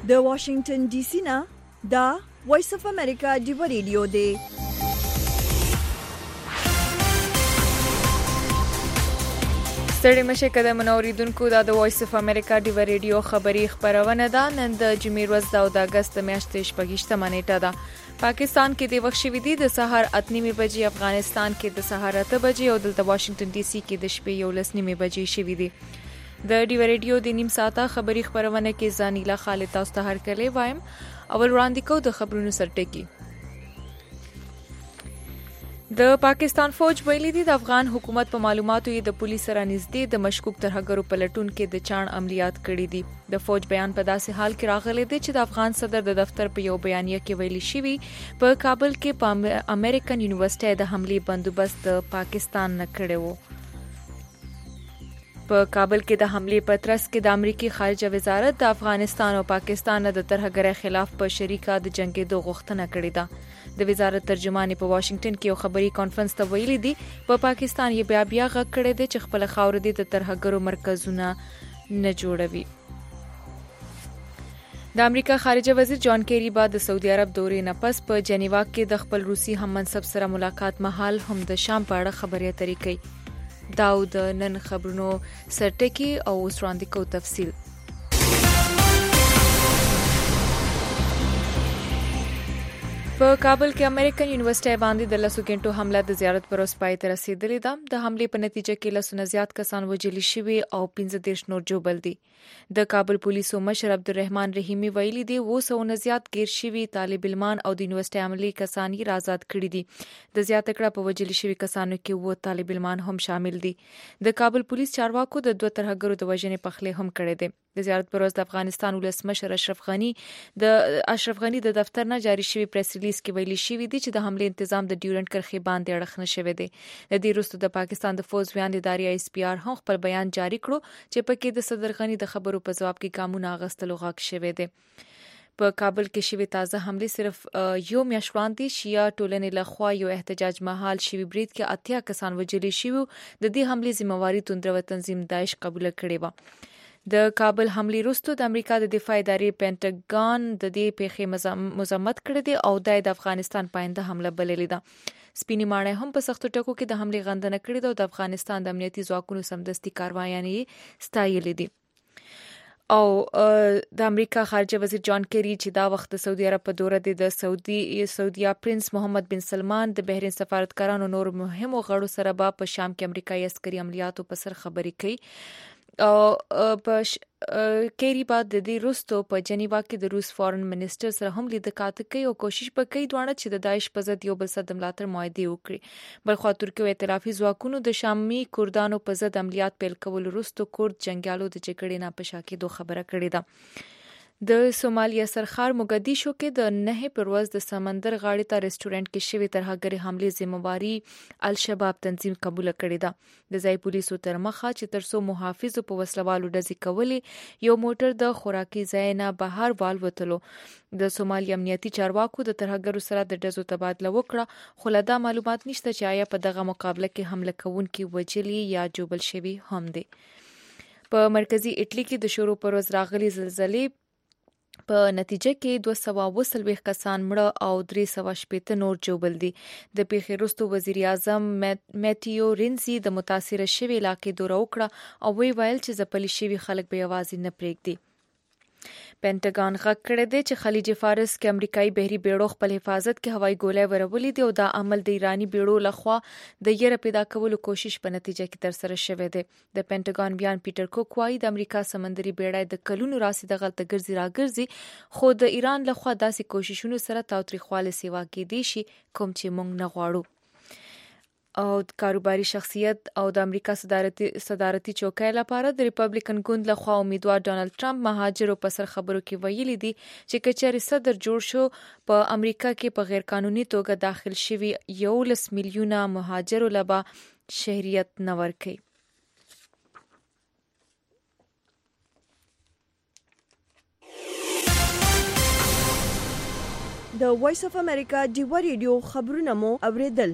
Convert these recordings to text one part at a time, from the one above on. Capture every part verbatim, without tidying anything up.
د واشنگټن ډي سي نه دا وایس اف امریکا ډیو ریډیو دی. ستړي مشه کده منوریدونکو دا د وایس اف امریکا ډیو ریډیو خبری خبرونه ده. نن د جمعې ورځ د اگست میاشتې شپږشتمه نیټه ده. پاکستان کې د وخت شوی دی د سحر اته نیمه بجې، افغانستان کې د سحر اته بجې او دلته واشنگټن ډي سي کې د شپې یولس نیمه بجې شوی دی. د ډیو ریډیو د نیم ساعته خبری خبرونه کې ځانیلا خالد تاسو ته هرکلی وایم. اول وړاندې کو د خبرونو سرټکی. د پاکستان فوج ویلي دي د افغان حکومت په معلوماتو یې د پولیس سره نږدې د مشکوک ترهګرو په لټون کې د چاڼ عملیات کړي دي. د فوج بیان په داسې حال کې راغلی دی چې د افغان صدر د دفتر په یو بیانیه کې ویلي شوی په کابل کې په امریکن یونیورسيټي د حملې بندوبست د پاکستان نه کړی و. په کابل کې د حملې په ترڅ کې د امریکای خارجه وزارت د افغانستان او پاکستان د ترهګرۍ خلاف په شریکه د جنگیدو غوښتنه کړې ده. د وزارت ترجمان په واشنگټن کې یو خبري کانفرنس ته ویلي دي په پاکستان یې بیا بیا غږ کړی دی چې خپل خاور دي د ترهګرو مرکزونه نه جوړوي. د امریکا خارجه وزیر جان کیری بعد د سعودي عرب دورې نه پس په جنیوا کې د خپل روسي هم منصب سره ملاقات مهال هم د شام په اړه خبرې اترې کوي. داو د نن خبرونو سرټکی او اوس وړاندې کو تفصیل. په کابل کې امریکن یونیورسيټي باندې د لسو غنټو حمله د زیارت پر اوس پای ته رسیدلې ده. د حملې په نتیجه کې لسو نه زیات کسان وژل شوي او پنځه دېرش نور جوبل دي. د کابل پولیسو مشر عبدالرحمن رحیمی ویلي دی اووه سوه نه زیات گیر شوي طالب علمان او د یونیورسيټي عملي کسان یې آزاد کړي دي. د زیاته کړه په وژل شوي کسانو کې اووه طالب علمان هم شامل دي. د کابل پولیس چارواکو د دوه ترهګرو د وژنې پخلی هم کړی دی. د زیارت پر ورځ د افغانستان ولسمشر اشرف غنی د اشرف غنی د دفتر نه جاری شوی پریس ریلیز کې ویلي شوی دی چې د حمله تنظیم د ډیورنډ کرښې باندې اړخ نه شوی دی. د دې وروسته د پاکستان د فوج ویان ادارې ایس پی آر هم خپل بیان جاری کړو چې پکې د صدر غنی د خبرو په جواب کې ګامونه اخیستلو غږ شوی دی. په کابل کې شوی تازه حمله صرف یو میاشت وړاندې شیا ټولنې لخوا یو احتجاج مهال شوی برید کې اتیا کسان وژل شوي. د دې حمله ذمہواری توندرو تنظیم داعش قبول کړې و. د کابل حملې وروسته د امریکا د دفاع ادارې پینټاګان د دې پیښې مذمت کړې ده او د افغانستان پاینده حمله بللې ده. سپینې ماڼۍ هم په سختو ټکو کې د حملې غندنه کړې ده او د افغانستان د امنیتي ځواکونو سمدستي کاروایانې ستایلې دي. او د امریکا خارجه وزیر جان کیری چې دا وخت د سعودي عرب په دوره دی د سعودي سعودیا پرنس محمد بن سلمان د بحرین سفارتکارانو نور مهمو غړو سره به په شام کې امریکایي عسکري عملیاتو په سر خبرې کوي. او په کیری بعد د دې وروسته په جنیوا کې د روس فارن منسټر سره هم لیدکاته کوي او کوشش وکړي دوانه چې د داعش په ضد یو بل سره د ملاتړ معاهده وکړي. بلخو ترکیه او ائتلافي ځواکونو د شامي کردانو په ضد عملیات پیل کول وروسته کورد جنگیالو د جګړې نه په شا کېدو خبره کړې ده. د سومالیا سرخار موګدیشو کې د نه پر ورځ د سمندر غاړې ته ریسټورانټ کې شوی ترهګري حمله ذمہواری الشباب تنظیم قبول کړې ده. د ځای پولیسو تر مخه چې ترسو محافظو په وسلوالو ډزې کولې یو موټر د خوراکي ځای نه بهر والوتلو. د سومالیا امنیتي چارواکو د ترهګرو سره د ډزو تبادله وکړه خو لا دا معلومات نشته چې آیا په دغه مقابله کې حمله کوونکي وژلي یا جوبل شوي هم دي. په مرکزی اټلی کې د شروع پر ورځ راغلي زلزلې په نتیجه کې دوه سوه اووه څلوېښت کسان مړه او درې سوه شپېته نور جوبل دي. د پیښې وروسته وزیر اعظم میټیو رینزي د متاثره شوي علاقې دوره وکړه او وی ویل چې ځپلي شوي خلک به یوازې نه پرېږدي. پینټاګان غږ کړی دی چې خلیج فارس کې امریکایي بحري بیړو خپل حفاظت کې هوایي ګولۍ ورولې دي او دا عمل د ایرانی بیړو لخوا د یره پیدا کولو کوشش په نتیجه کې ترسره شوی دی. د پینټاګان بیان پیټر کوک وايي د امریکا سمندري بیړۍ د کلونو راسي د غلطه ګرځي راګرځي خو د ایران لخوا داسې کوششونو سره تاوتریخواله سیوا کېدی شي کوم چې موږ نه غواړو. او د کاروباري شخصیت او د امریکا صدارتي صدارتي چوکۍ لپاره د ریپبلیکن ګوند لخوا امیدوار ډانلډ ټرمپ مهاجرو په سر خبرو کې ویلي دي چې کچېرې صدر جوړ شو په امریکا کې په غیر قانوني توګه داخل شوي یولس میلیونه مهاجرو لبا شهریت نه ورکوي. د وایس اف امریکا ډیو ریډیو خبرونه مو اوریدل.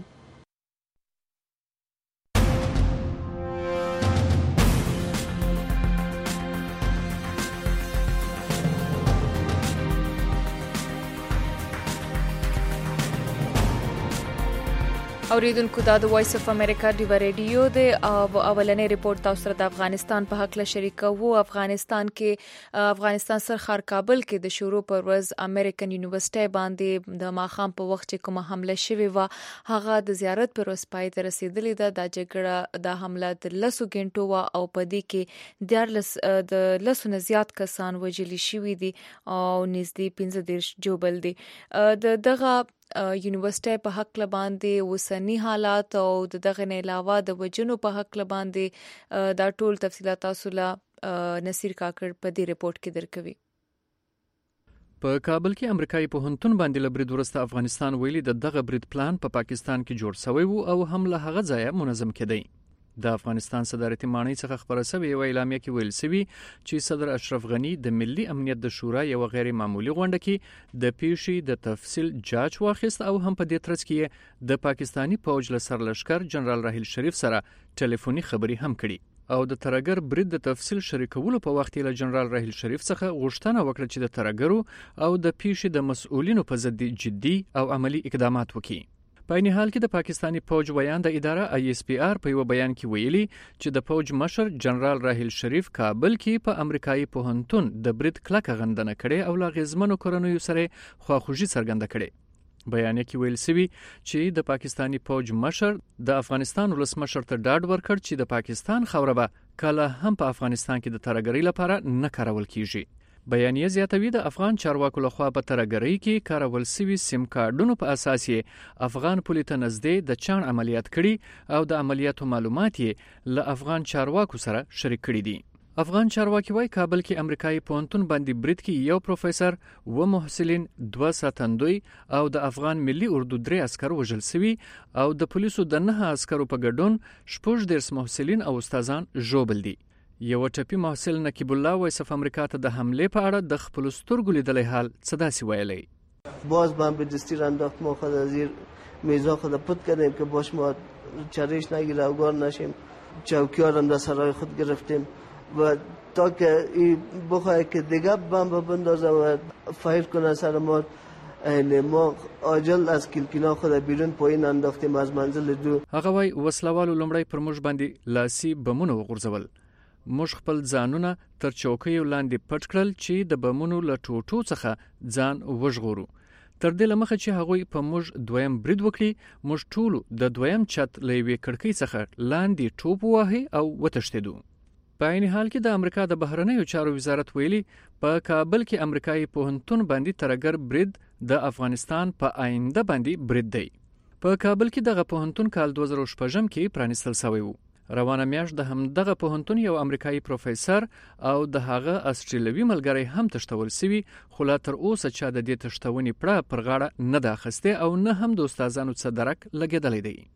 اوریدونکو دا د وایس اف امریکا دی ریډیو د اولنې ریپورت تاسو سره د افغانستان په حق له شریکو. افغانستان کې افغانستان سرخار کابل کې د شروع پر ورځ امریکن یونیورسيټي باندې د ماخام په وخت چې کومه حمله شوې و هغه د زیارت پر ورځ پای ته رسیدلې ده. د جګړه د حمله د لسو غنټو و او په دې کې د د لسو نه زیات کسان وژل شوي دي او نږدې پنځه دېرش جوبل دي. د دغه یونیورسيټي په حق لباندې وسنی حالات او دغه نه علاوه د وجنو په حق لباندې دا ټول تفصيلات تاسو له نصیر کاکړ په دې ریپورت کې درکوي. په کابل کې امریکایي پوهنتون باندې لبرید ورسته افغانستان ویلي د دغه برید پلان په پا پاکستان کې جوړ شوی وو او هم له هغه ځایه منظم کېدی. د افغانستان صدارتي مانی څخه خبره شوې یو اعلامیه کې ویل شوی چې صدر اشرف غنی د ملي امنیت د شورا یو غیر معمولی غونډه کې د پیښې د تفصیل جاج واخیست او هم په دې ترڅ کې د پاکستانی فوج له سرلشکر جنرال راحیل شریف سره ټلیفوني خبري هم کړي او د ترګر برید د تفصیل شریکولو په وخت له جنرال راحیل شریف څخه غوښتنه وکړه چې د ترګرو او د پیښې د مسؤلینو په ضد جدي او عملی اقدامات وکړي. په عین حال کې د پاکستانی فوج ویان د اداره آی اس پی آر په یو بیان کې ویلي چې د فوج مشر جنرال راحیل شریف کابل کې په امریکایي پوهنتون د برید کلکه غندنه کړي او لا غزمنو کورنیو سره خواخوږي څرګنده کړي. بیان کې ویل شوی چې د پاکستانی فوج مشر د افغانستان ولسمشر ته ډاډ ورکړ چې د پاکستان خاوره به کله هم په افغانستان کې د ترګری لپاره نه کارول کیږي. بیانیه زیاتوي د افغان چارواکو لخوا په ترګری کې کارول شوی سیم کارډونو په اساس یې افغان پولیس نږدې د چان عملیات کړي او د عملیاتو معلومات یې له افغان چارواکو سره شریک کړي دي. افغان چارواکي وايي کابل کې امریکایي پوهنتون باندې برید کې یو پروفیسور و محصلین دوه ساتندوی او د افغان ملي اردو درې عسكر وژل شوي او د پولیسو د نه عسكرو په ګډون شپږ دېرش محصلین او استادان ژوبل دي. یو ټپي محصل نقیب الله وایس اف امریکا ته د حمله په اړه د خپل سترګو لیدلې حال صدا سی ویلی. باز بم به دستی انداخت ما خود از زیر میزا خود پد کردیم که باش ما چریش نگیره و گار نشیم. چوکیار هم در سرای خود گرفتیم و تا که این بخواه که دیگه بم بندازه و فایر کنه سر ما ما عاجل از کلکینا خود بیرون پایین انداختیم از منزل دو. هغه وای وسلوالو لمړی پر موږ باندې لاسي بمونه وغورځول. موږ خپل ځانونه تر چوکیو لاندې پټ کړل چې د بمونو له ټوټو څخه ځان وژغورو. تر دې لمخه چې هغوی په موږ دویم برید وکړي موږ ټول د دویم چت له یوې کړکۍ څخه لاندې ټوپ وهي او وتښتېدو. په عین حال کې د امریکا د بهرنیو چارو وزارت ویلي په کابل کې امریکایي پوهنتون باندې ترګر برید د افغانستان په آینده باندې برید دی. په کابل کې دغه پوهنتون کال دوه زره شپږم کې پرانیستل شوی و. روانه میاشت د همدغه پوهنتون یو امریکایي پروفیسور او د هغه استرالیوي ملګری هم تشتول شوی خو لا تر اوسه چا د دې تشتونې پړه پر غاړه نه ده اخیسته او نه هم د استادانو څخه درک لګیدلی دی.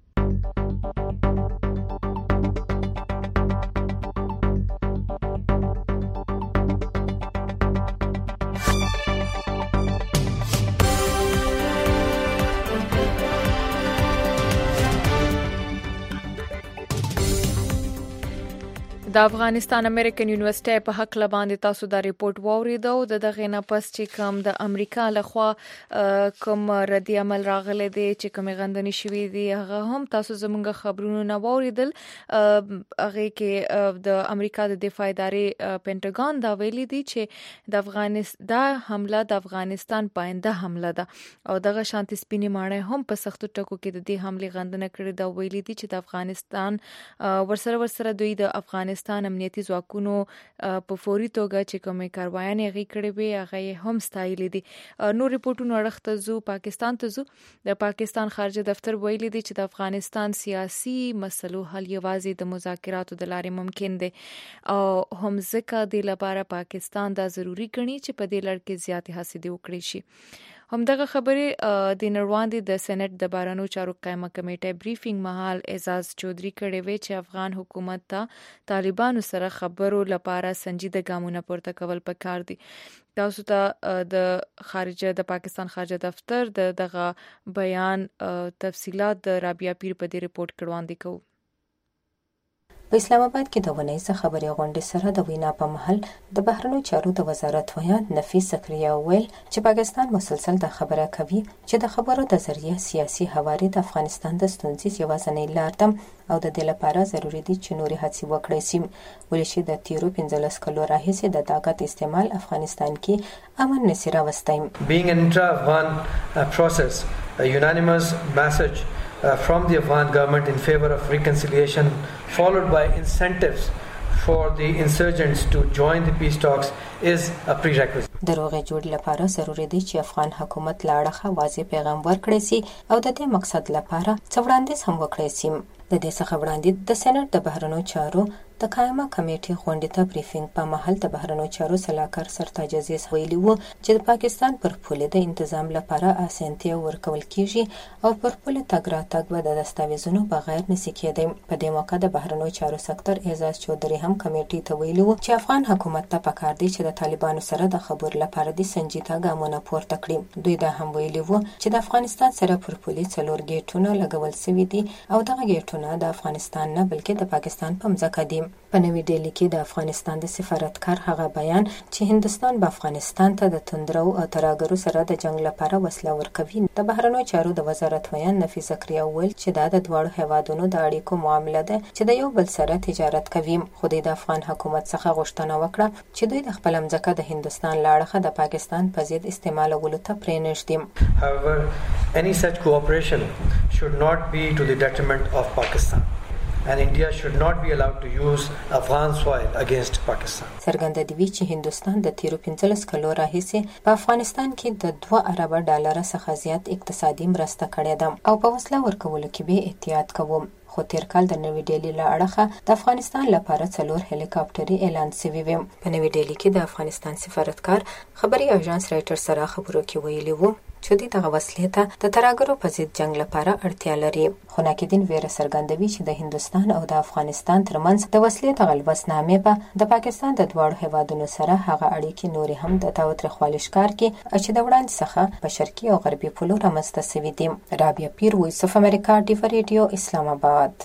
د افغانستان امریکن یونیورسيټي په حق لباندې تاسو دا ریپورت واوریدو. د دغه نه پس چې کوم د امریکا لخوا کوم ردی عمل راغلی دی چې کوم غندنې شوې دي هغه هم تاسو زموږ خبرونو نه واوریدل. هغه کې د امریکا د دفاع ادارې پینټاګون دا ویلي دي چې د افغانستان دا حمله د افغانستان پاینده حمله ده او دغه شانتي سپینې ماڼۍ هم په سختو ټکو کې د دې حمله غندنه کړې دا ویلي دي چې د افغانستان ورسره ورسره دوی د افغانستان امنیتي ځواکونو په فوري توګه چې کومې کاروایانې غي کړې وي هغه هم ستایلې دي. نو ریپورتونو اړخته زو پاکستان ته زو د پاکستان خارجه دفتر ویلي دي چې د افغانستان سیاسي مسلو حل یوازې د مذاکراتو د لارې ممکن دي او هم ځکه د لپاره پاکستان دا ضروری ګڼي چې په دې لړ کې زیاتې هڅې وکړي شي. همدغه خبره د نړیوال د سېنات د بارانو چارو قائمه کمیټه بریفینګ مهال اعزاز چودري کړي وی چې افغان حکومت ته طالبانو سره خبرو لپاره سنجیده ګامونه پورته کول پکار دي. تاسو ته د خارجه د پاکستان خارجه دفتر د دغه بیان تفصيلات د رابعه پیر په دې ریپورت کړه وړاندې کوو. په اسلام آباد کې د ونیزه خبري غونډې سره د وینا په محل د بهرنیو چارو د وزارت ویان نفیس زکریا ویل چې پاکستان مسلسل د خبره کوي چې د خبرو د ذریعہ سیاسي هواري د افغانستان د ستونزې یوازینۍ لار ده او د دې لپاره ضروري دي چې نوري هڅې وکړي سي ولې چې د تیرو پنځلس کلو راهیسې د طاقت استعمال افغانستان کې امن نشي راوستی. Being an intra-Afghan uh, process, a unanimous message Uh, from the Afghan government in favor of reconciliation, followed by incentives for the insurgents to join the peace talks, is a prerequisite. د روغې جوړ لپاره ضروري دی چې افغان حکومت له اړخه واضح پیغام ورکړي سي او د دې مقصد لپاره څه وړاندیز هم وکړي سي. د دې څخه وړاندې د سېنات د بهرنیو چارو د قائمه کمیټې غونډې ته بریفینګ په محل د بهرنیو چارو سلاکار سرتاج عزیز ویلي وو چې د پاکستان پر پوله د تنظیم لپاره اسانتیا ورکول کیږي او پر پوله تګ راتګ به د دستاویزونو بغیر نشي کېدای. په دې موقع د بهرنیو چارو سکتور اعزاز چودري هم کمیټې ته ویلي وو چې افغان حکومت ته پکار دی چې د طالبانو سره د خبرو لپاره د سنجیده ګامونه پورته کړي. دوی دا هم ویلي وو چې د افغانستان سره پر پوله څلور گیټونه لګول شوي دي او دغه گیټونه د افغانستان نه بلکې د پاکستان په مځکه دي. په نوې ډیلي کې د افغانستان د سفارتکار هغه بیان چې هندستان به افغانستان ته د توندرو او ترهګرو سره د جنگ لپاره وسله ورکوي د بهرنیو چارو د وزارت ویان نفیس زکریا ویل چې دا د دواړو هیوادونو د اړیکو معامله ده چې د یو بل سره تجارت کوي. خو د افغان حکومت څخه غوښتنه وکړه چې دوی د خپل مځکه د هندستان لاړه د پاکستان په ضد استعمالولو ته پرېنږدي. However, any such cooperation should not be to the detriment of Pakistan. And India should not be allowed to use Afghan soil against Pakistan. څرګنده دی چې هندستان د تیرو پنځلس کلو راهیسې په افغانستان کې د دوه ارب ډالر څخه زیات اقتصادي مرسته کړې ده او په وسله ورکولو کې به احتیاط کوو. خو تیر کال د نوې ډیلي له اړخه د افغانستان لپاره څلور هلیکاپټري اعلان شوي وو. په نوې ډیلي کې د افغانستان سفارتکار خبري اژانس رایټر سره خبرو کې ویلي وو چې د دغه وسلې ته د ترهګرو په ضد جنگ لپاره اړتیا لري. خو ناکدین ویره څرګندوي چې د هندستان او د افغانستان ترمنځ د وسلې د غلبسنامې په د پاکستان د دواړو هیوادونو سره هغه اړیکې نورې هم د تاوتریخوالي ښکار کې چې د وړاندې څخه په شرقي او غربي پولو رامنځته شوي دي. رابعه پیر، وایس اف امریکا، ډیو ریډیو، اسلام آباد.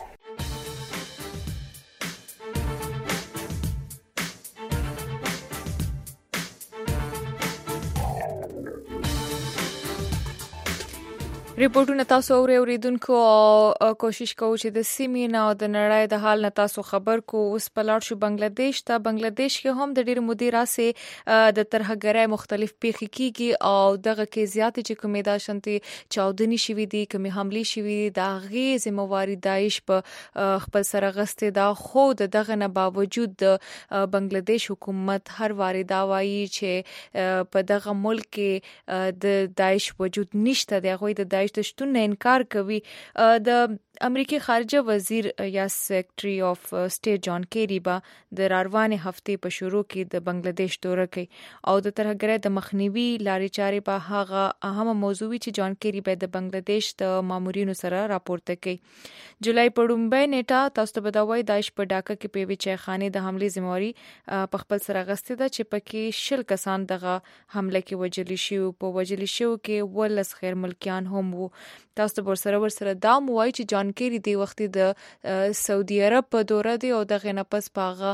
ریپورتونه تاسو اورئ اوریدونکو او کوشش کوو چې د سیمې نه او د نړۍ د حال نه تاسو خبر کو. اوس په لاړ شو بنگلاديش ته. بنگلاديش کې هم د ډېر مودې راسې د ترهګرۍ مختلف پیښې کیږي او دغه کې زیات چې کومې دا شانتي چاودنې شوې دي، کومې حملې شوې دي، د هغې ذمہواري داعش په خپل سره غستې ده. خو د دغه نه باوجود د بنگلاديش حکومت هر واري دا وایي چې په دغه ملک کې د داعش وجود نشته دی. هغوی د د شتون نه انکار کوي. د امریکای خارجه وزیر یا سیکرټري اف سټیټ جان کیری با د راروانې هفتې په شروع کې د بنگلاديش دوره کوي او د ترهګرۍ د مخنیوي لارې چارې په هغه اهمه موضوع چې جان کیری به د بنگلاديش د مامورینو سره راپورته کوي. جولای په لومړۍ نیټه تاسو ته بدوي داعش په ډاکا کې په وچې خانه د حمله ذمہواري په خپل سره غستې ده چې پکې شل کسان دغه حمله کې وجلی شي. په وجلی شو کې ولس خیر ملکیان هم وو. تاسو ته ورسره ورسره دا موای چې جان کیری دی وخت د سعودي عرب په دوره دی او دغه نه پس پاغه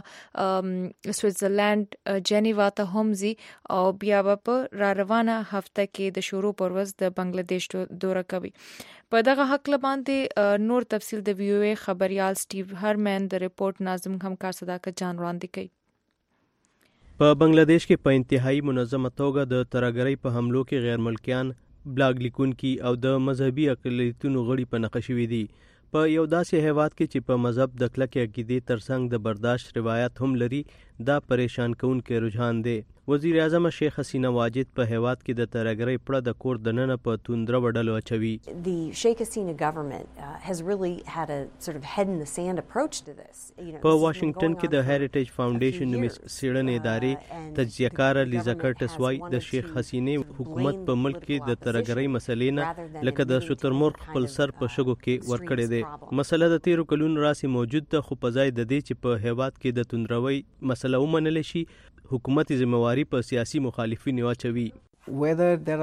سویټزرلند جنیوا ته هم زی او بیا په را روانه هفته کې د شروع پر ورځ د بنگلاديش دوره کوي. په دغه حق لباندې نور تفصیل د وی او ای خبريال سټیو هرمن د ریپورت ناظم همکار صداقت جان وړاندې کوي. په بنگلاديش کې په انتهایی منظمه توګه د ترهګرۍ په حملو کې غیر ملکیان، بلاګ لیکونکي او د مذهبي اقلیتونو غړي په نقش شوي دي. په یو داسې هیواد کې چې په مذهب د کلکې عقیدې ترڅنګ د برداشت روایت هم لري، دا پریشان کوونکی رجحان دی. وزیر اعظم شیخ حسینه واجد په هیواد کې د ترهګرۍ پړه د کور دننه په توندره وډلو اچوي. The Sheikh Hasina government uh, has really had a sort of head in the sand approach to this. په واشنگټن کې د هریټیج فاونډیشن نومې څېړنې ادارې تجزیهکاره لیزا کرټس وایي د شیخ حسینې حکومت په ملک کې د ترهګرۍ مسلې نه لکه د شترمرغ خپل سر په شګو کې ورکړی دی. مسله د تیرو کلونو راسې موجود ده، خو په ځای د دې چې په هیواد کې د توندروي مسله ومنل شي، حکومت ذمہواری په سیاسي مخالفینو اچوي. Whether there are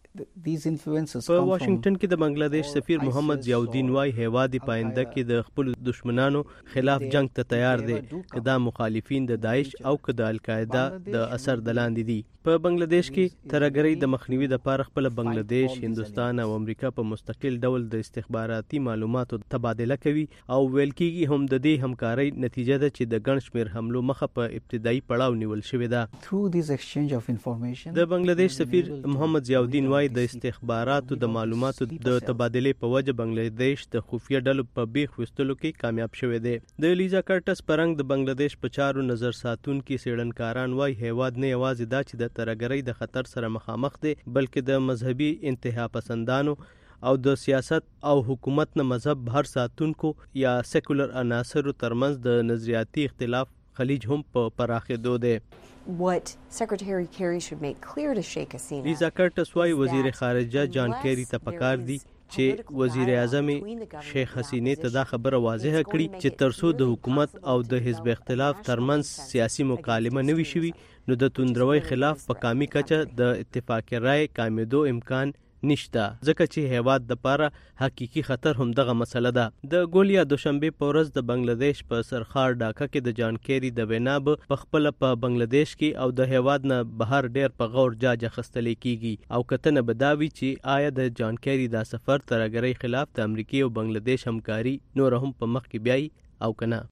په واشنگټن کې د بنگلاديش سفیر محمد ضیاءالدین وای هیواد پاینده کې د خپل دشمنانو خلاف جنگ ته تیار دي که دا مخالفین د داعش او که د القاعده د اثر دلاندې دي. په بنگلاديش کې ترهګرۍ د مخنیوي لپاره خپل بنگلاديش، هندستان او امریکا په مستقل ډول د استخباراتي معلوماتو تبادله کوي او ویل کېږي هم د دې همکارۍ نتیجه ده چې د ګڼ شمېر حملو مخه په ابتدایي پړاو نیول شوې ده. د بنگلاديش سفیر محمد ضیاءالدین وای د استخباراتو د معلوماتو د تبادلې په وجه بنگلاديش د خفیه ډلو په بیخ وستلو کې کامیاب شوی دی. د لیزا کارټس پرنګ د بنگلاديش په چارو نظر ساتونکي څېړنکاران وای هیواد نه یوازې دا چې د ترهګرۍ د خطر سره مخامخ دی بلکې د مذهبي انتها پسندانو او د سیاست او حکومت نه مذهب بهر ساتونکو یا سیکولر عناصرو ترمنځ د نظریاتي اختلاف خلیج هم په پراخېدو دی. What Secretary Kerry should make clear to Sheikh Hasina. لیزا کارټس وای وزیر خارجه جان کیری ته پکار دی چې وزیر اعظم شیخ حسینې ته دا خبره واضحه کړي چې ترڅو د حکومت او د حزب اختلاف ترمنځ سیاسي مکالمه نه وي شوي نو د توندروي خلاف په قامي کچه د اتفاق رائے کامیدو امکان نشته ځکه چې هیواد د پاره حقيقي خطر هم دغه مسله ده. د ګولیا دوشنبه په ورځ د بنگلاديش په سرخار ډاکا کې د جان کیری د ویناب په خپل په بنگلاديش کې او د هیواد نه بهر ډیر په غور جاج خستل کیږي او کتنه بداوی چې آیا د جان کیری دا سفر ترهګرۍ خلاف د امریکای او بنگلاديش همکاري نور هم په مخ کې بیاي او کنه.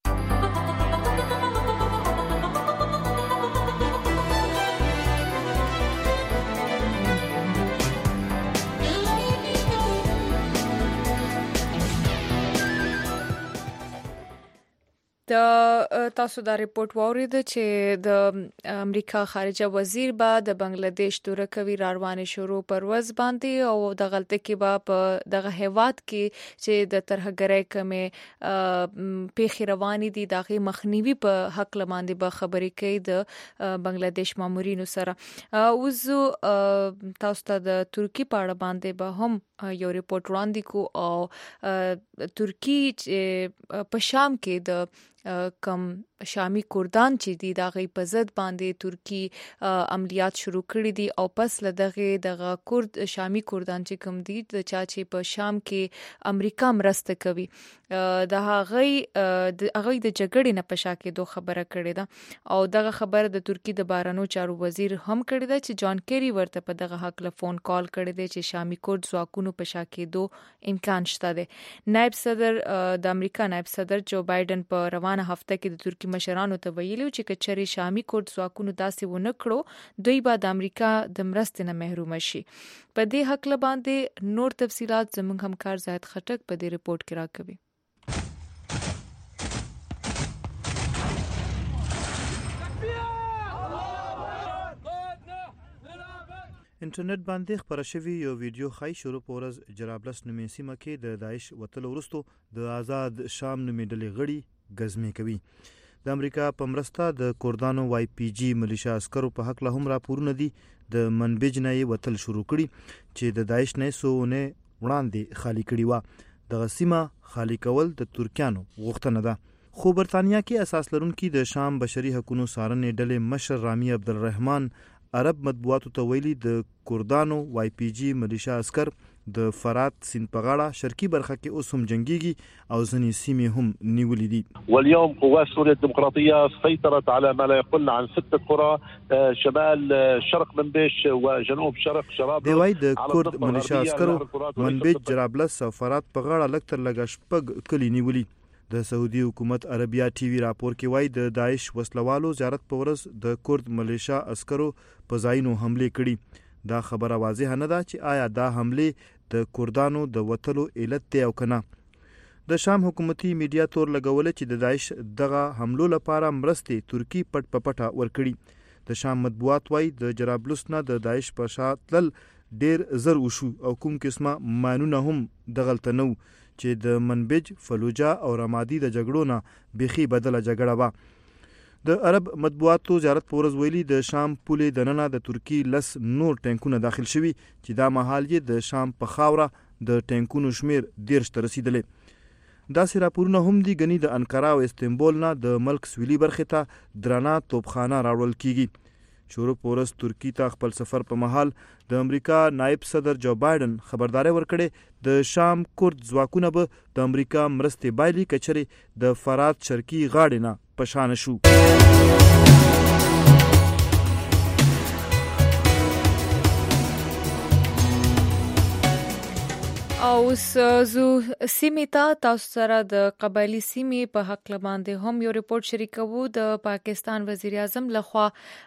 د تاسو دا ریپورت واورید چې د امریکا خارجه وزیر با د بنگلاديش دوره کوي روانه شروع پرواز باندې او د غلطه کې با په دغه هیواد کې چې د ترهګرۍ کمه پیخي رواني دي دغه مخنیوي په حق لمانځي به خبرې کوي د بنگلاديش مامورینو سره. اوس تاسو ته د ترکی په اړه باندې به هم یو ریپورت وړاندې کو او ترکی په شام کې د کم شامی کردان چې دي دغه په ضد باندې ترکی عملیات شروع کړي دي او پس له دغه دغه کرد شامی کردان چې کوم دي د چا چې په شام کې امریکا مرسته کوي د هغه د هغه د جګړې نه پشا کې دوه خبره کړې ده او دغه خبره د ترکی د بارانو چارو وزیر هم کړې ده چې جان کیری ورته په دغه حق له فون کال کړی دی چې شامی کرد ځواکونو پشا کې دوه امکان شته دی. نائب صدر د امریکا نائب صدر جو بایدن په روانه هفته کې د ترکی مشرانو ته ویلي چې کچري شامی کورد ځواکونو داسې ونه کړو دوی به د امریکا د مرستې نه محروم شي. په دې حق له باندې نور تفصيلات زموږ همکار زاهد خټک په دې ریپورت کې راکوي. انټرنیټ باندې خبره شوی یو ویډیو خای شروع پورز جرابلس نومې سیمه کې د داعش وتل ورستو د آزاد شام نومې ډلې غړي غزمه کوي. د امریکا په مرسته د کوردانو وای پی جی ملیشیا عسکرو په حق له هم راپورونه دي د منبج نه وتل شروع کړي چې د داعش نه سونه وړاندې خالی کړي و. د سیمه خالی کول د ترکانو غوښتنه ده. خو برتانیا کې اساس لرونکي د شام بشري حقوقو سارنې ډلې مشر رامي عبدالرحمن عرب مطبوعاتو ته ویلي د کوردانو وای پی جی ملیشیا عسكر د فرات سیند په غاړه شرقي برخه کې اوس هم جنگيږي او ځینې سیمې هم نیولې دي. واليوم قوات سوريا الديمقراطيه سيطرت على ما لا يقل عن ستة قرى شمال شرق منبج وجنوب شرق شراب. دی وايي د کورد ملیشیا عسكرو منبج جرابلس او فرات په غاړه لکتر لګ شپږ کلی نیولې. د سعودي حکومت عربیا ټي وي راپور کې وایي د داعش وسلوالو زیارت په ورځ د کورد ملیشیا عسکرو په ځایونو حمله کړي. دا خبره واضح نه ده چې آیا دا حمله د کوردانو د وتلو علت دی او کنه. د شام حکومتي میډیا تور لګول چې د داعش دغه حملو لپاره مرستې ترکی پټ پټه ورکړي. د شام مطبوعات وایي د جرابلس نه د داعش په شاتل ډیر زر وشو او کوم قسمه مانونه هم دغلت نو چې د منبج فلوجا او رمادي د جګړو نه بيخي بدله جګړه و. د عرب مطبوعاتو زیارت پورز ویلي د شام پولې د ننه د ترکی لس نور ټانکونه داخل شوي چې دا مهال یې د شام په خاوره د ټانکونو شمیر دیرش ته رسیدلې. داسې راپورونه هم دي غني د انقره او استنبول نه د ملک سویلي برخه ته درانه توپخانه راوړل کیږي. شروع پورس ترکی ته خپل سفر په مهال د امریکا نائب صدر جو بایدن خبرداري ورکړې د شام کورد ځواکونه به د امریکا مرستې بایلي کچرې د فرات شرقي غاړې نه پشان شو. او زو سیمې ته تاسو سره د قبایلی سیمې په حق باندې هم یو ریپورت شریکوو. د پاکستان وزیر اعظم لخوا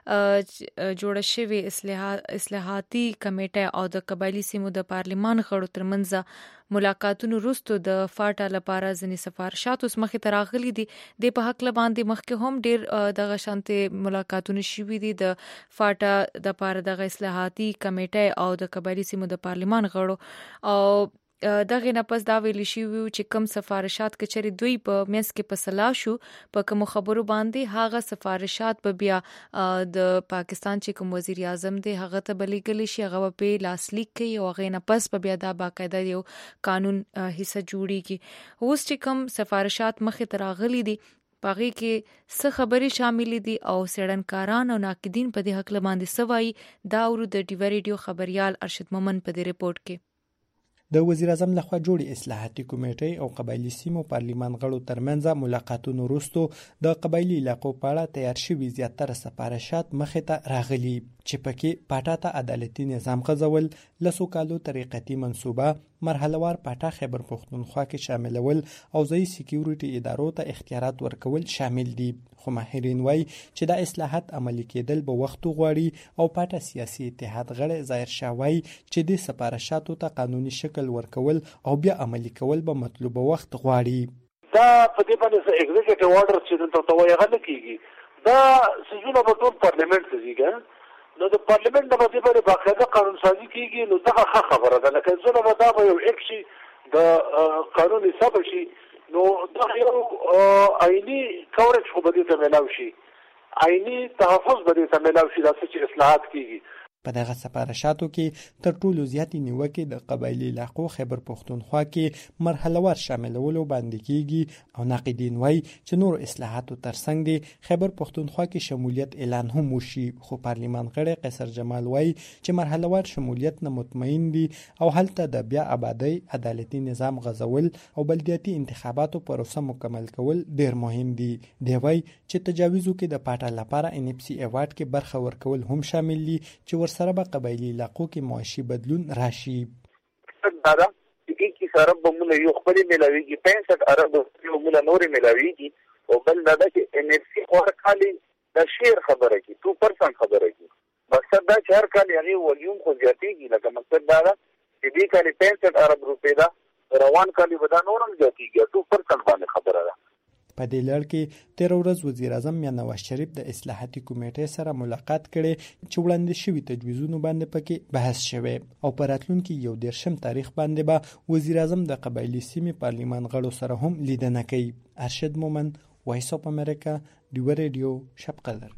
جوړه شوې اصلاحاتي کمیټه او د قبایلی سیمو د پارلیمان غړو ترمنځ ملاقاتونو وروسته د فاټا لپاره ځینې سفارشات اوس مخې ته راغلي دي. د په حق باندې مخکې هم ډېر دغه شانتي ملاقاتونه شوي دي د فاټا د لپاره دغه اصلاحاتي کمیټه او د قبایلی سیمو د پارلیمان غړو. او دغه نه پس دا ویل شي چې کوم سفارشات کچري دوی په میس کې په صلاح شو په کوم خبرو باندې هغه سفارشات په بیا د پاکستان چې کوم وزیر اعظم دی هغه ته بلیګل شي هغه په لاسلیک کوي او هغه نه پس په بیا دا باقاعده یو قانون حصہ جوړیږي. اوس چې کوم سفارشات مخې ته راغلي دي پاغي کې څه خبرې شامل دي او سړنکاران او ناقدین په دې حق باندې سوای دا ورو د ډیو ریډیو خبريال ارشد مومن په دې ریپورت کې. د وزیر اعظم لخوا جوړې اصلاحاتي کمیټې او قبایلی سیمو پارلیمان غړو ترمنځ ملاقاتونو وروسته د قبایلی علاقو په اړه تیار شوي زیاتره سفارشات مخې ته راغلي چې پکې پاټا ته عدالتي نظام غځول، لسو کالو طریقتي منصوبه، مرحلهوار پاټا خیبر پختونخوا کې شاملول او ځایي سکیورټي ادارو ته اختیارات ورکول شامل دي. خو ماهرین وایي چې دا اصلاحات عملي کېدل به وخت غواړي او پاټا سیاسي اتحاد غړی ظاهر شاه وایي چې د سفارشاتو ته قانوني شکل ورکول او بیا عملي کول به مطلوبه وخت غواړي. دا په دې باندې ایگزیکټیو آرډر چې دلته توای غل کیږي دا سجونه په ټول پارلیمنت ته ځي. نو د پارلیمنت د باندې باندې باقاعده قانون سازي کیږي. نو دا ښه خبره ده لکه څنګه به دا به یو اکشي د قانون حساب شي. نو دا یو آئینی کورج خو به دې ته ملاو شي، آئینی تحفظ به دې ته ملاو شي دا چې اصلاحات کیږي. په دغه سفارشاتو کې تر ټولو زیاتې نیوکې د قبایلی علاقو خیبر پختونخوا کې مرحلهوار شاملولو باندې کیږي او ناقدین وایي چې نور اصلاحاتو ترڅنګ د خیبر پختونخوا کې شمولیت اعلان هم وشي. خو پارلیمان غړی قیصر جمال وایي چې مرحلهوار شمولیت نه مطمئن دي او هلته د بیا آبادی، عدالتي نظام غځول او بلدیاتي انتخاباتو پروسه مکمل کول ډیر مهم دي. دی وایي چې تجاویزو کې د پاټا لپاره ان اف سی ایوارډ کې برخه ورکول هم شامل دي چې سره به قبایلی علاقو کې معاشي بدلون راشي. دا چې کی سره به موږ یو خپل ملاويږي پنځه ارب یو موږ نور ملاويږي او بل دا چې ان اف سی اور خالي د شیر خبره کی دو پرسنټ خبره کی مقصد دا چې هر کال یعنی ولیوم خو زیاتېږي لکه مقصد دا چې دې کال پنځه ارب روپے دا روان کال به دا نورم زیاتېږي دو پرسنټ باندې خبره ده. په دې لړ کې تیر ورځ وزیر اعظم یا نواز شریف د اصلاحاتي کمیټې سره ملاقات کړي چې وړاندې شوي تجویزونو باندې پکې بحث شوی او په راتلونکي یو دیرشم تاریخ باندې به وزیر اعظم د قبایلی سیمې پارلیمان غړو سره هم لیدنه کوي. ارشد مومن، وایس اف امریکا، ډیو ریډیو، شب قدر.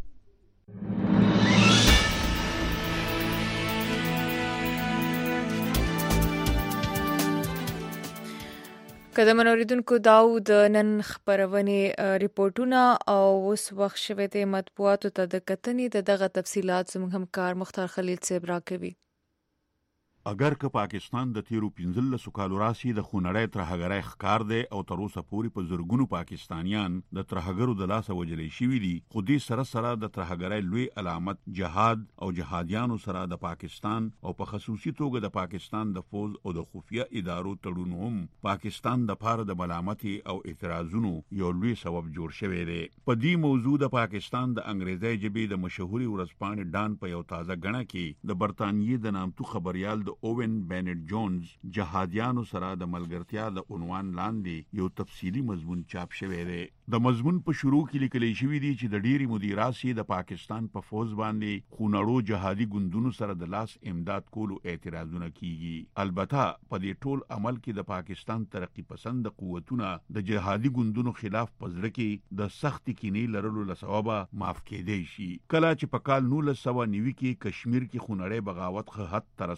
کله منوریدونکو داو د نن خبرونه ریپورتونه او اوس وخت شوه د مطبوعاتو ته د کتنې د دغه تفصيلات زموږ همکار مختار خلیل صاحب راکوي. اگر که پاکستان د تیرو پنځلسو کالو راسي د خونړی ترهګرۍ ښکار دی او تر اوسه پورې په زرګونو پاکستانیان د ترهګرو د لاسه وجلې شوي دي، خو دې سره سره د ترهګرۍ لوی علامت جهاد او جهادیانو سره د پاکستان او په خصوصي توګه د پاکستان د فوج او د خفیه ادارو تړون هم پاکستان د پاره د ملامتي او اعتراضونو یو لوی سبب جوړ شوی دی. په دې موضوع د پاکستان د انګریزي ژبې د مشهوري ورځپاڼې ډان په یو تازه غڼه کې د برتانیې د نامتو خبريال اوون بینټ جونز جهادیانو سره د ملګرتیا د عنوان لاندې یو تفصیلی مضمون چاپ شوی دی. د مضمون په شروع کې لیکل شوی دی چې د ډيري مدیراسي د پاکستان په فوج باندې خونړو جهادي ګوندونو سره د لاس امداد کولو اعتراضونه کیږي. البته په دې ټول عمل کې د پاکستان ترقی پسند قوتونه د جهادي ګوندونو خلاف پزړه کې د سخت کینې لرلو لسببه معاف کېدای شي. کله چې په کال نولس سوه نوي کې کشمیر کې خونړی بغاوت خه حد تر رسیدلی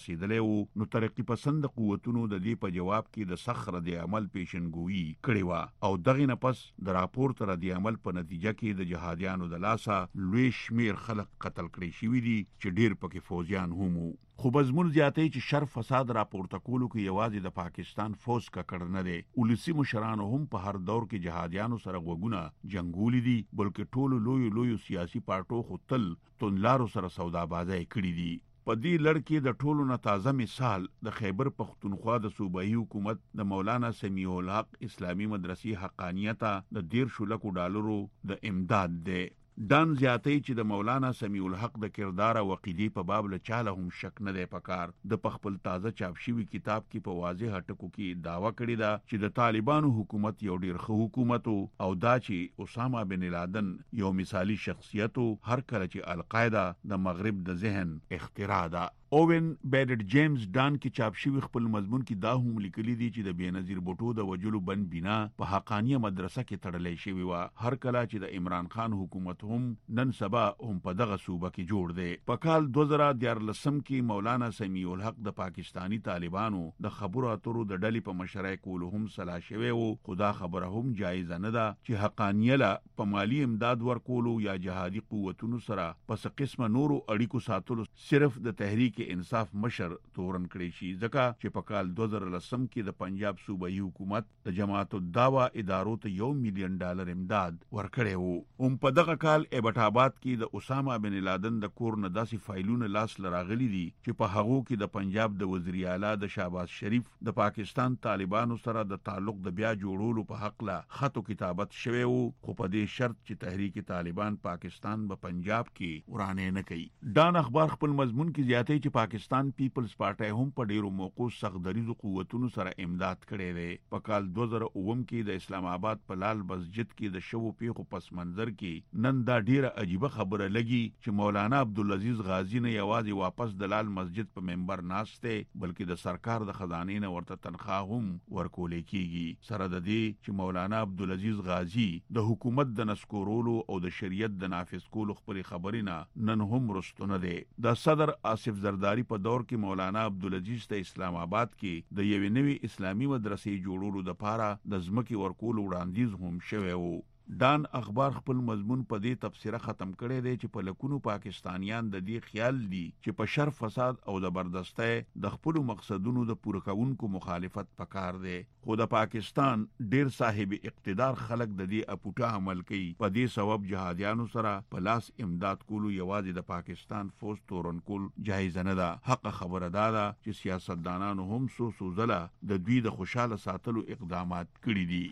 وو نو ترقی پسند قوتونو د دې په جواب کې د سخر د عمل پیشنګوئی کړې و او دغه نه پس د راپور تر د عمل په نتیجه کې د جهادیانو د لاسه لوی شمیر خلک قتل کړي شوی دي چې ډیر پکې فوجیان هم خو بزمون زیاتې چې شر فساد راپورته کولو کې یوازې د پاکستان فوج کا کړ نه دی ولسی مشرانو هم په هر دور کې جهادیانو سره غوګونه جنگولي دي بلکې ټولو لوی لوی سیاسي پارټو خو تل تونلارو سره سودابازي کړي دي په دې لړ کې د ټولو نه تازه مثال د خیبر پختونخوا د صوبایي حکومت د مولانا سمیع الحق اسلامی مدرسې حقانیت د ډیر شلکو ډالرو د امداد دی دان زیاتې چې د مولانا سمیع الحق د کردار او عقیدې په باب له چاله هم شک نه دی پکار د خپل تازه چاپ شوی کتاب کې په واضح ټکو کې داوا کړی دا چې د طالبانو حکومت یو ډیر ښه حکومت او دا چې اسامه بن لادن یو مثالی شخصیت هر کله چې القاعده د مغرب د ذهن اختراع ده اوون بیډ جیمز ډان کې چاپ شوی خپل مضمون کې دا هم لیکلي دي چې د بینظیر بوټو د وجلو بند بنا په حقانیه مدرسه کې تړلې شوی و هر کله چې د عمران خان حکومت هم نن سبا هم په دغه صوبه کې جوړ دی په کال دو زره دیارلسم کې مولانا سمیع الحق د پاکستانی طالبانو د خبرو اترو د ډلې په مشرۍ کول هم سلا شوی و خدا خبره هم جایز نه ده چې حقانیه لا په مالی امداد ورکولو یا جهادي قوتونو سره پس قسمه نورو اړیکو ساتلو صرف د تحریک انصاف مشر تورن کړی شي ځکه چې په کال دو زره لسم کې د پنجاب صوبایي حکومت د جماعت الدعوه ادارو ته یو میلیون ډالر امداد ورکړی وو هم په دغه کال ایبټ آباد کې د اسامه بن لادن د کور نه داسې فایلونه لاس لراغلي دي چې په هغو کې د پنجاب د وزیر اعلی د شهباز شریف د پاکستان طالبانو سره د تعلق د بیا جوړولو په حق لا خط کتابت شوی وو خو په دې شرط چې تحریک طالبان پاکستان په پنجاب کې ورانه نه کوي دان اخبار خپل مضمون کې زیاتې چې پاکستان پیپلز پارټي هم په ډیرو موقعو سخدریزو قوتونو سره امداد کړي دي په کال دو زره اووم کې د اسلام آباد په لال مسجد کې د شوو پیښو پس منظر کې نن دا ډیره عجیبه خبره لګي چې مولانا عبدالعزیز غازی نه یوازې واپس د لال مسجد په منبر ناشته بلکې د سرکار د خزانې نه ورته تنخواه هم ورکول کیږي سره د دې چې مولانا عبدالعزیز غازی د حکومت د نسکورولو او د شریعت د نافذ کولو خبري خبرینه نن هم رستونه دي د صدر آصف زرداری په دور کې مولانا عبدالعزیز ته اسلام آباد کې د یوې نوې اسلامي مدرسې جوړولو لپاره د ځمکې ورکول وړاندیز هم شوی وو دان اخبار خپل مضمون په دې تفسیره ختم کړی دی چې په لکونو پاکستانیان د دې خیال دي چې په شر فساد او زبردستۍ د خپل مقصدونو د پوره کولو مخالفت پکار دی خو د پاکستان ډیر صاحب اقتدار خلک د دې اپوټه عمل کوي په دې سبب جهادیانو سره په لاس امداد کولو یوازې د پاکستان فوج تورن کول جایز نه ده حق خبره ده چې سیاستدانانو هم سو سوزله د دوی د خوشاله ساتلو اقدامات کړي دي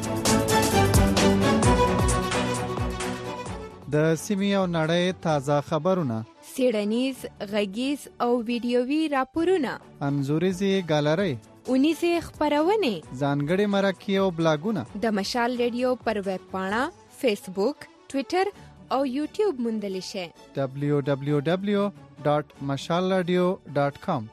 د سیمې او نړۍ تازه خبرونه سیړنیز غږیز او ویډیووي راپورونه انځوریزي ګالري اونیزه خبرونه ځانګړي مرکې او بلاګونه د مشال ریډیو پر ویب پاڼه فیسبوک ټوئیټر او یوټیوب موندل شي دبلیو دبلیو دبلیو ډاټ مشال رادیو ډاټ کام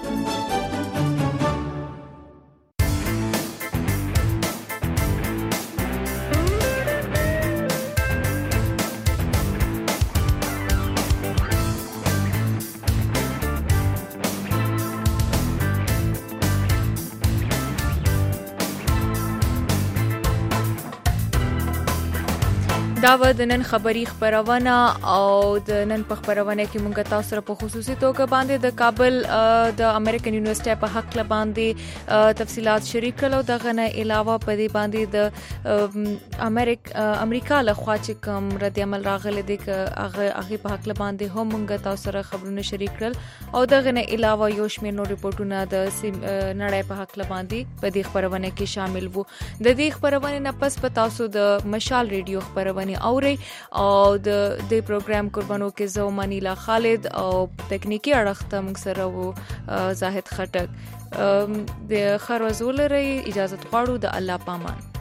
دا و د نن خبری خبرونه او د نن په خبرونه کې مونږ تاسو سره په خصوصي توګه باندې د کابل د امریکن یونیورسيټي په حق ل باندې تفصيلات شریک کړو د غنه علاوه په دې باندې د امریک امریکا له خوا چې کوم رد عمل راغله د هغه هغه په حق ل باندې هم مونږ تاسو سره خبرونه شریک کړل او د غنه علاوه یو شمېر نور ریپورتونه د نړۍ په حق ل باندې په دې خبرونه کې شامل وو د دې خبرونه نه پس په تاسو د مشال ریډیو خبرونه اوري او د دې پروګرام قربانو کې زو منیلا خالد او تکنیکی اړخ ته موږ سره وو زاهد خټک د خروزول لري اجازه غواړو د الله پامان